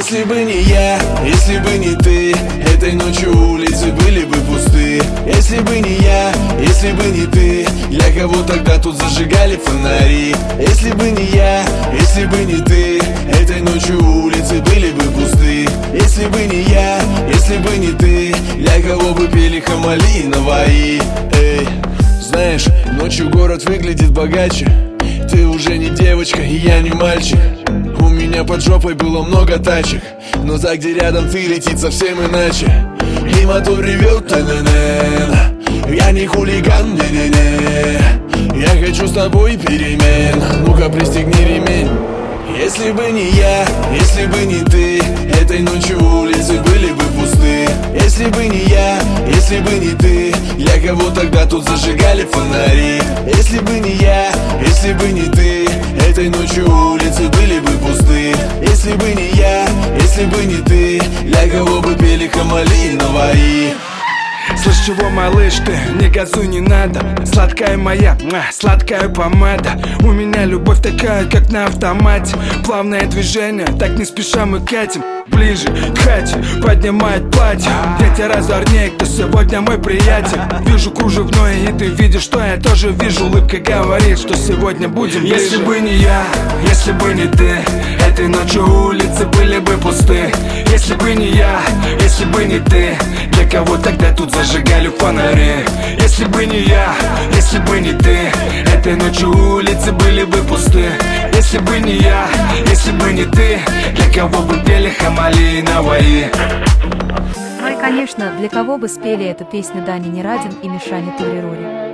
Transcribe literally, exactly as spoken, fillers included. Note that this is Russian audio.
Если бы не я, если бы не ты, этой ночью улицы были бы пусты. Если бы не я, если бы не ты, для кого тогда тут зажигали фонари? Если бы не я, если бы не ты, этой ночью улицы были бы пусты. Если бы не я, если бы не ты, для кого бы пели Хамали и Наваи? Эй, знаешь, ночью город выглядит богаче. Ты уже не девочка, и я не мальчик. У меня под жопой было много тачек, но та, где рядом ты, летит совсем иначе. И мотор ревет, та-на-на. Я не хулиган, не-не-не. Я хочу с тобой перемен. Ну-ка, пристегни ремень. Если бы не я, если бы не ты, этой ночью улицы были бы пусты. Если бы не я, если бы не ты, для кого тогда тут зажигали фонари? Если бы не я, если бы не ты, этой ночью улицы были бы пусты. Если бы не я, если бы не ты, для кого бы пели Хамали и Наваи? Слышь, чего, малыш, ты, не газуй, не надо. Сладкая моя, муа, сладкая помада. У меня любовь такая, как на автомате. Плавное движение, так не спеша мы катим ближе к хате, поднимает платье. Я тебя разорней, кто сегодня мой приятель. Вижу кружевное, и ты видишь, что я тоже вижу. Улыбка говорит, что сегодня будем ближе. Если бы не я, если бы не ты, этой ночью улицы были бы пусты. Если бы не я, если бы не ты, для кого тогда тут зажигали фонари? Если бы не я, если бы не ты, этой ночью улицы были бы пусты. Если бы не я, если бы не ты, для кого бы пели Хамали и Наваи? Ну и конечно, для кого бы спели эту песню Даня Нерадин и Мишаня Турирури?